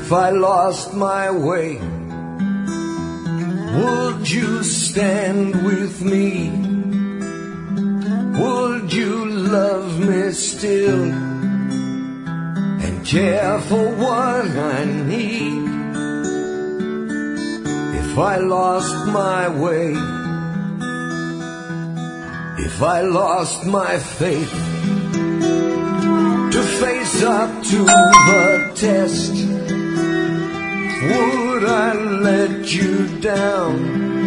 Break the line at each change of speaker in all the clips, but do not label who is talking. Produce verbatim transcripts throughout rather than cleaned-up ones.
If I lost my way, would you stand with me? Would you love me still and care for what I need? If I lost my way, if I lost my faith to face up to the test, would I let you down?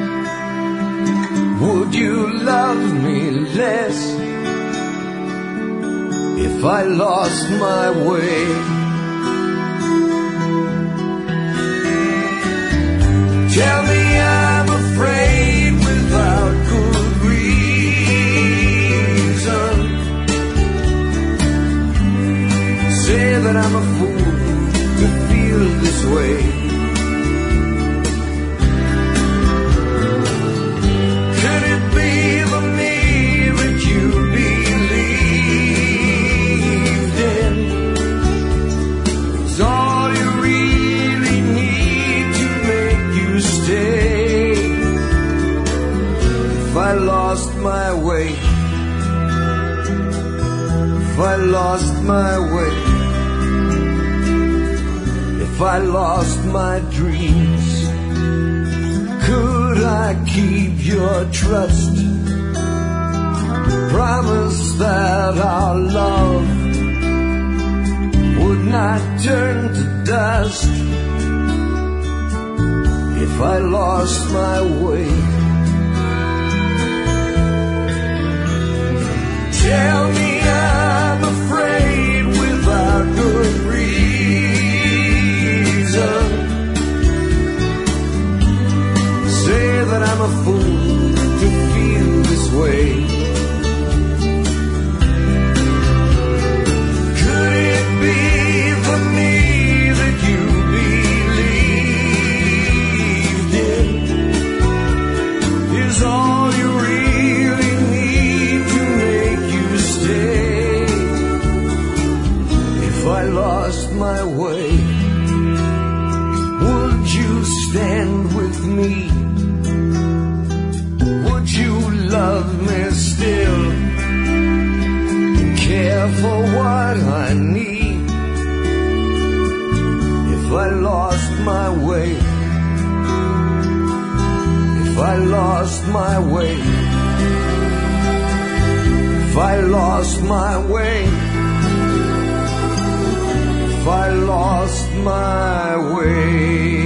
Would you love me less? If I lost my way, tell me I'm afraid without good reason. Say that I'm a fool to feel this way. Could it be the me that you believed in? It's all you really need to make you stay. If I lost my way, if I lost my way, if I lost my dreams, could I keep your trust? Promise that our love would not turn to dust. If I lost my way, tell me I'm afraid without good reason. Say that I'm a fool to feel this way. Could it be the me that you believed in? Is all you really need to make you stay? If I lost my way, would you stand with me? Would you love me still and care for what I need? If I lost my way, if I lost my way, if I lost my way, if I lost my way.